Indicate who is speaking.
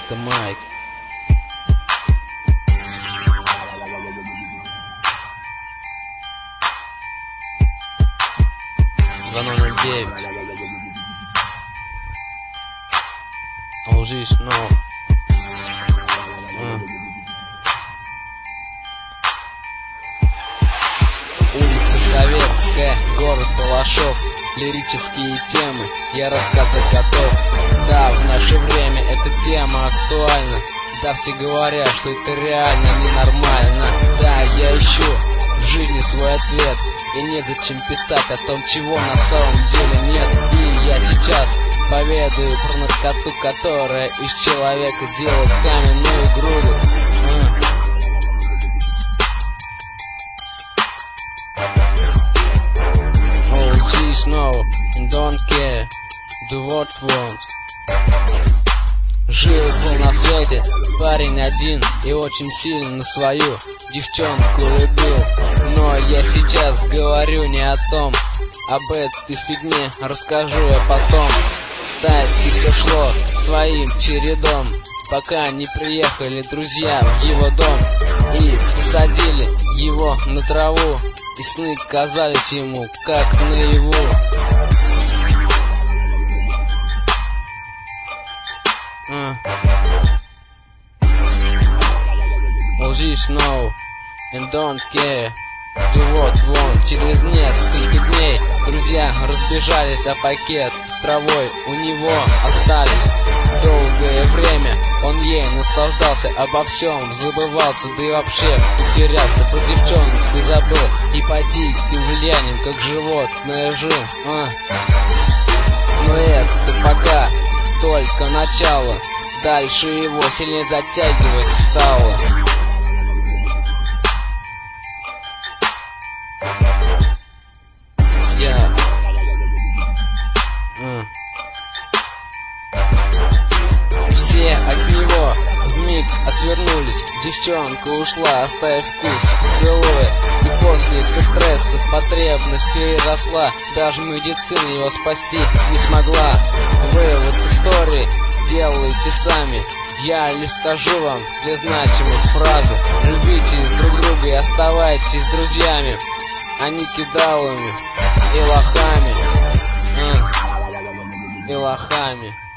Speaker 1: Это Майк. За номер 9. Лжи снова. Улица Советская, город Балашов. Лирические темы, я рассказать готов. Да, в наше время эта тема актуальна. Да, все говорят, что это реально ненормально. Да, я ищу в жизни свой ответ, и незачем писать о том, чего на самом деле нет. И я сейчас поведаю про наркоту, которая из человека делает каменную груду. Снова, don't care, do what want. Жил-был на свете парень один и очень сильно свою девчонку любил. Но я сейчас говорю не о том, об этой фигне расскажу я потом. Кстати, все шло своим чередом, пока не приехали друзья в его дом и посадили его на траву. И сны казались ему как наяву. Лжи снова and don't care, do what want. Через несколько дней друзья разбежались, а пакет с травой у него остались. Долгое время он ей наслаждался, обо всем забывался, да и вообще потерялся. Про девчонку забыл и под диким влиянием, как животное жил. Но это пока только начало, дальше его сильнее затягивать стало. Все от него вмиг отвернулись, девчонка ушла, оставив вкус поцелуя. И после всех стрессов потребность переросла, даже медицина его спасти не смогла. Вывод истории делайте сами, я лишь скажу вам две значимых фразы: любите друг друга и оставайтесь друзьями, а не кидалами и лохами. И лохами.